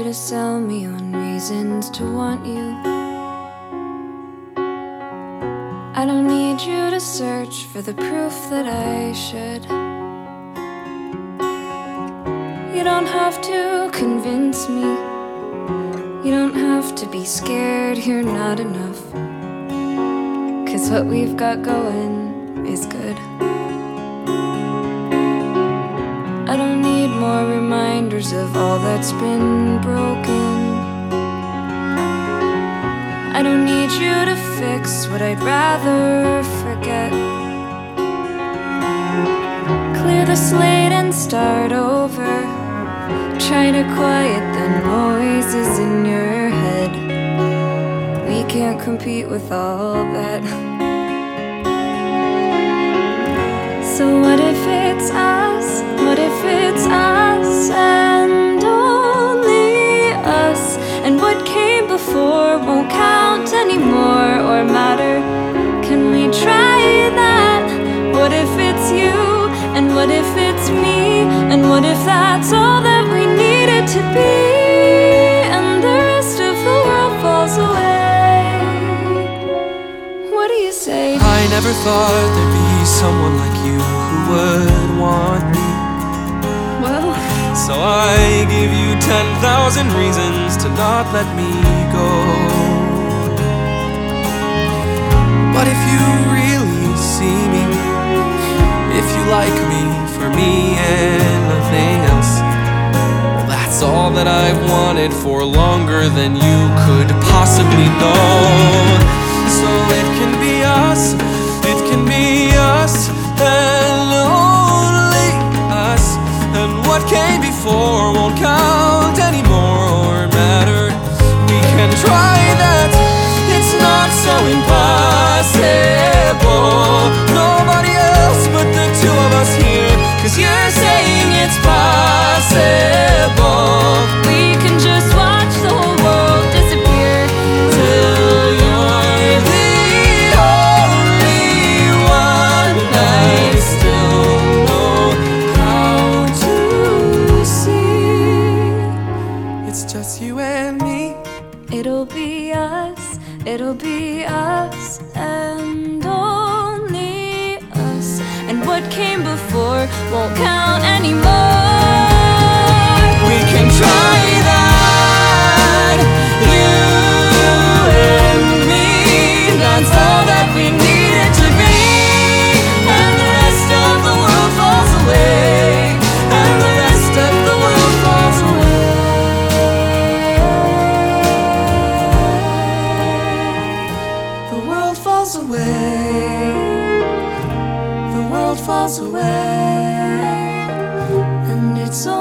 to sell me on reasons to want you. I don't need you to search for the proof that I should. You don't have to convince me. You don't have to be scared you're not enough, 'cause what we've got going is good. I don't need more reminders of all that's been broken. I don't need you to fix what I'd rather forget. Clear the slate and start over. Try to quiet the noises in your head. We can't compete with all that. So what if it's us? What if it's us and only us? And what came before won't count anymore or matter. Can we try that? What if it's you? And what if it's me? And what if that's all that we needed to be? And the rest of the world falls away. What do you say? I never thought there'd be someone like you who would want me. Well, So I give you 10,000 reasons to not let me go. But if you really see me, if you like me for me and nothing else, well, that's all that I've wanted for longer than you could possibly know. So it can be us, it can be us, and only us. And what came before won't count anymore or matter. We can try that, it's not so impossible. Nobody else but the two of us here, 'cause you're saying it's possible. we can just watch the whole world disappear Till you're the only one I still know how to see. It's just you and me. It'll be us, it'll be us and only us. And what came before won't count anymore. We can try that, you and me. That's all that we needed to be. And the rest of the world falls away. And the rest of the world falls away. The world falls away. The world falls away. And it's